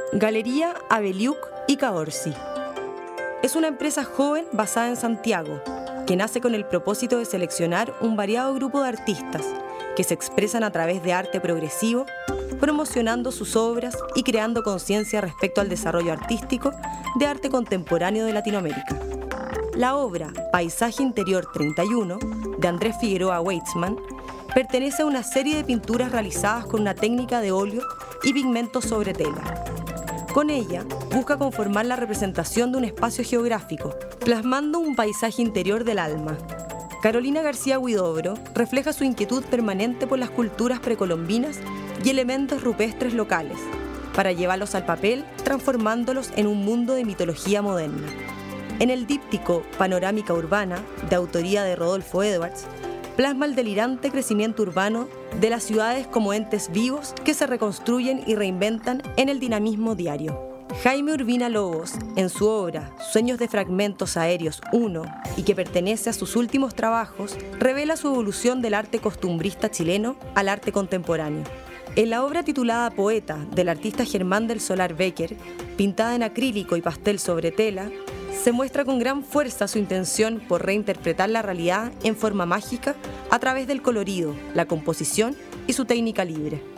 Galería Abeliuk y Caorsi. Es una empresa joven basada en Santiago, que nace con el propósito de seleccionar un variado grupo de artistas que se expresan a través de arte progresivo, promocionando sus obras y creando conciencia respecto al desarrollo artístico de arte contemporáneo de Latinoamérica. La obra Paisaje Interior 31, de Andrés Figueroa Weitzman, pertenece a una serie de pinturas realizadas con una técnica de óleo y pigmentos sobre tela. Con ella, busca conformar la representación de un espacio geográfico, plasmando un paisaje interior del alma. Carolina García Huidobro refleja su inquietud permanente por las culturas precolombinas y elementos rupestres locales, para llevarlos al papel, transformándolos en un mundo de mitología moderna. En el díptico Panorámica Urbana, de autoría de Rodolfo Edwards, plasma el delirante crecimiento urbano de las ciudades como entes vivos que se reconstruyen y reinventan en el dinamismo diario. Jaime Urbina Lobos, en su obra Sueños de Fragmentos Aéreos 1, y que pertenece a sus últimos trabajos, revela su evolución del arte costumbrista chileno al arte contemporáneo. En la obra titulada Poeta, del artista Germán del Solar Becker, pintada en acrílico y pastel sobre tela, se muestra con gran fuerza su intención por reinterpretar la realidad en forma mágica a través del colorido, la composición y su técnica libre.